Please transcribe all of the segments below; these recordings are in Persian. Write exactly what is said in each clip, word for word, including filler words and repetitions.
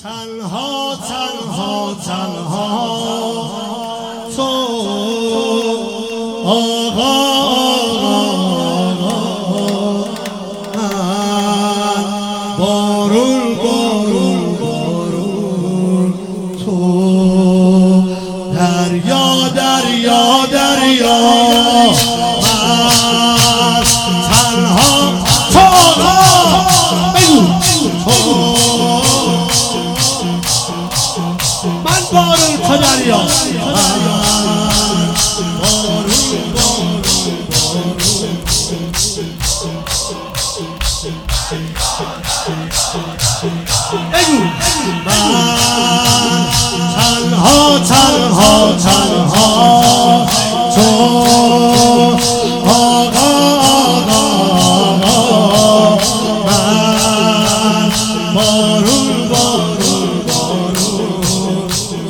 تنها تنها تنها تو آقا بارون بارون بارون تو دریا دریا دریا من تنها تو آقا بگو من بارون تو دریا بگو من تنها تنها تنها تو آقا آقا من بارون بارون بارون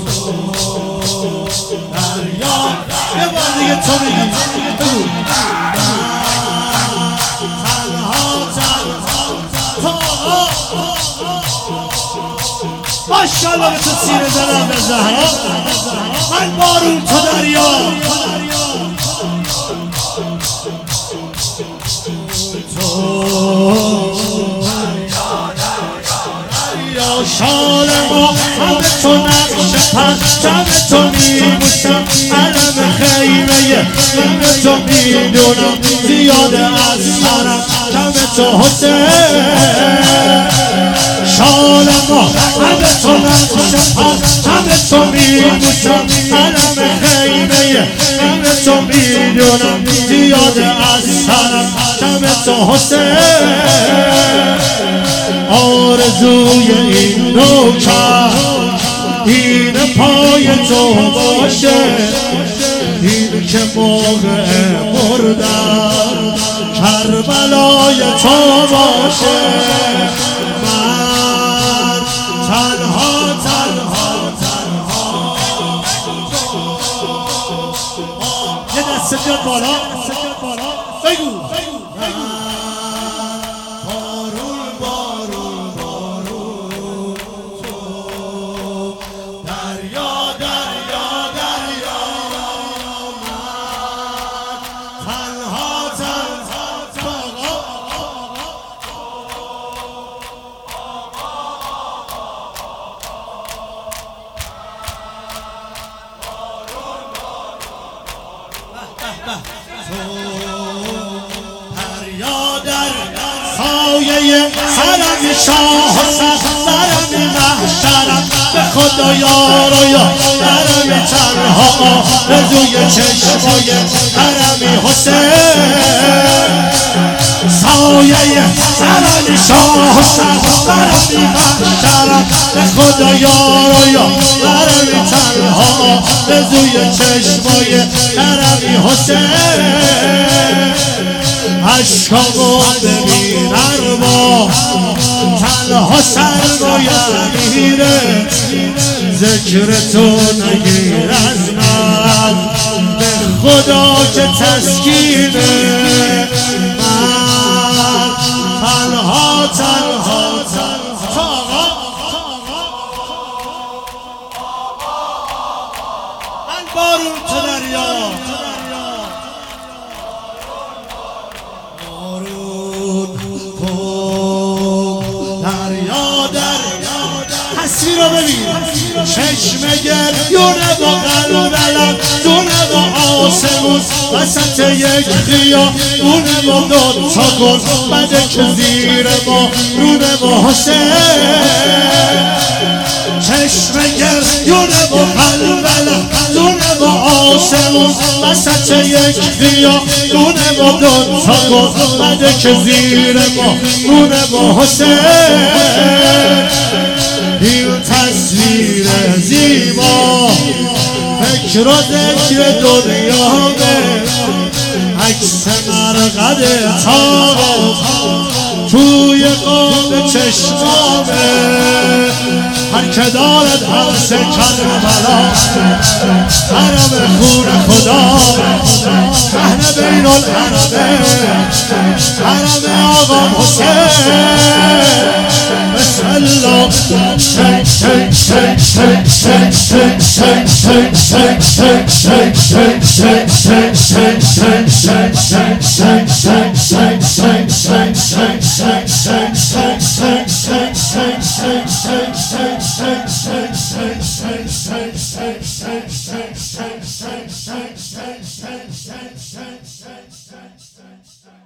تو دریا یه بار دیگه تو بگی بگو ماشاءالله به تو سینه زدم به زهرا من بارون تو دریا تو دریا شال ما همه تو نقش پرچم تو میبوسم علم خیمه همه تو میدونم زیاده از سرم کم تو حسین شال ما همه تو نقش همه تو میبوسم علم خیمه همه تو میدونم زیاده از سرم کم تو حسین آرزوی این نوکر این پای تو باشه این که موقع مردن کربلای تو باشه من تنها تنها تنها یه دست بیاد بالا بگو بارون بارون بارون تو دریا دریا دریا من تنها تنها دریا در سایه سرم شاه سرم محشرم به خدا یارو یا سرم تنها رزوی چشمای سرمی حسین سایه سرم شاه سرم محشرم به خدا یارو یا سرم تنها رزوی چشمای سرمی حسین عشقامو ببین ارباب تنها سرمایم میره ذکر تو نگیر از من به خدا که تسکینه من تنها تنها تنها من بارون تو دریا تصویر رو ببین چشم گریونه با قلب علم دونه با آسمون وسط یک خیابونه با دوتا گل بده که زیر ما رونه با حسین چشم گریونه با قلب علم دونه با آسمون وسط یک خیابونه با دوتا گل بده که زیر ما رونه با حسین این تصویر زیبا فکر و ذکر دنیامه عکس مرقد تاق توی قاب چشمامه هر که دارد حوث کربلا حرم خون خدا اهل بین الحرمه حرم آقا حسین بسم الله Thank you.